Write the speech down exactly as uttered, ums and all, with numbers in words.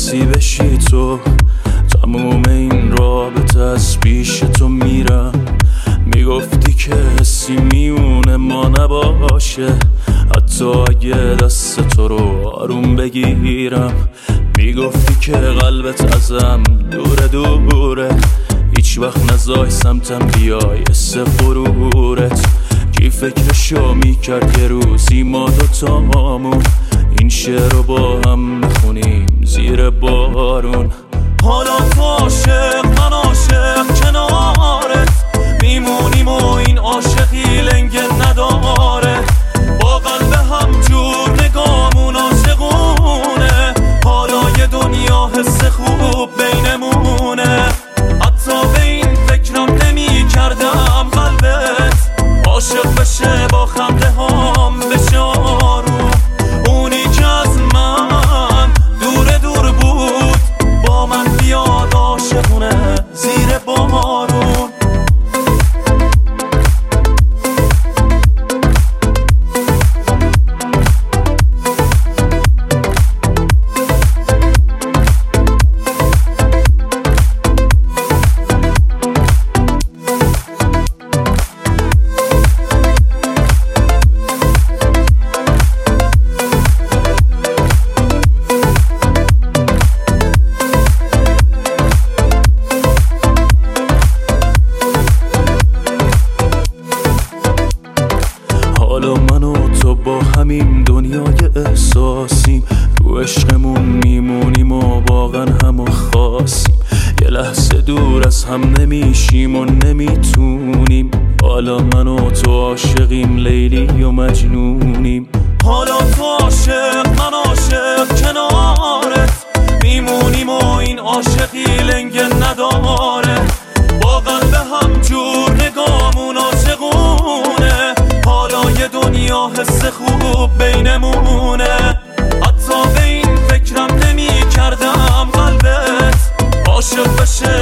کسی بشی تو، تموم این رابطه از پیش تو میرم. میگفتی که حسی میونه ما نباشه، حتی اگه دست تو رو آروم بگیرم. میگفتی که قلبت ازم دوره دوره، هیچ وقت نزای سمتم بیای حس غرورت. کی فکرشو میکرد یه روزی ما دوتامون این شعر رو با هم بخونیم زیر بارون. حالا تو عاشق من عاشق کنارت میمونیم و این عاشقی لنگ نداره. با قلب هم جور نگامون عاشقونه، حالا یه دنیا حس خوب بینمونه. حتی به این فکرم نمی کردم قلبت عاشق بشه با خنده هام بشه آروم. اونی که از من دور دور بود با من بیاد عاشقونه زیر بارون. حالا من و تو با همین دنیای احساسیم، رو عشقمون میمونیم و واقعا همو خواستیم. یه لحظه دور از هم نمیشیم و نمیتونیم. حالا من و تو عاشقیم، لیلی و مجنونیم. حالا تو عاشق من عاشق کنارت میمونیم و این عاشقی لنگ نداره. با قلب هم جور نگامون عاشقونه، حالا یه دنیا حس خوب بینمونه. حتی به این فکرم نمی کردم قلبت عاشق بشه